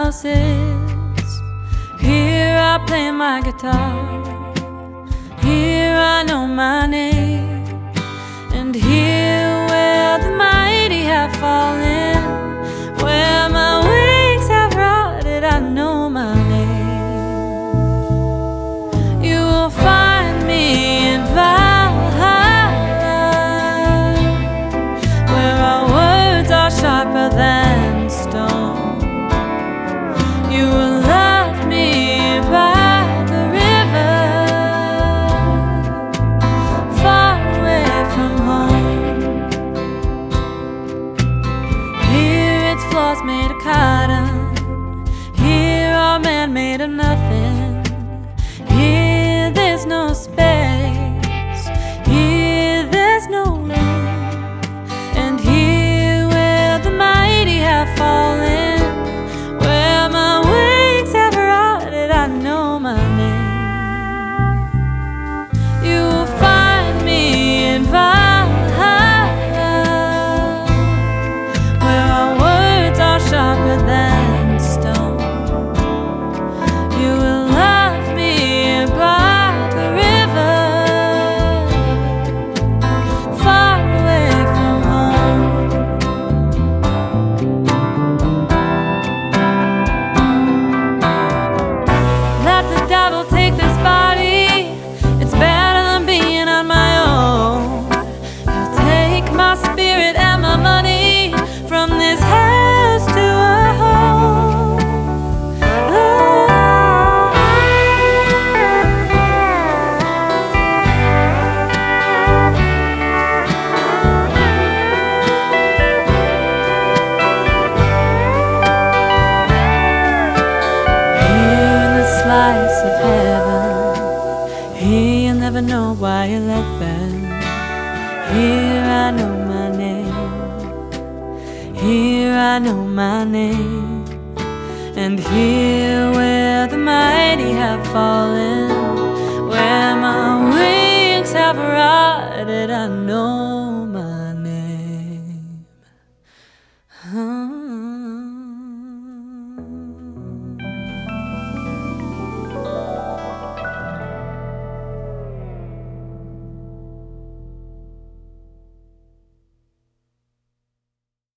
houses. Here I play my guitar. Here I know my name. And here where the mighty have fallen, where my wings have rotted, I know my name. You will find me in Valhalla, where our words are sharper than stone. You will love me by the river, far away from home. Here its floors made of cotton, here are men made of nothing. Here there's no space, here there's no room. And here where the mighty have fallen, where my wings have rotted, I know my name. You will find me in Valhalla, where our words are sharper than stone. You will love me by the river, far away from home. Let the devil take this body, it's better than being on my own. He'll take my spirit and my money from this house to a home. Here in the slice of heaven, here you'll never know why you let them. Here I know my name, here I know my name. And here where the mighty have fallen, where my wings have rotted, I know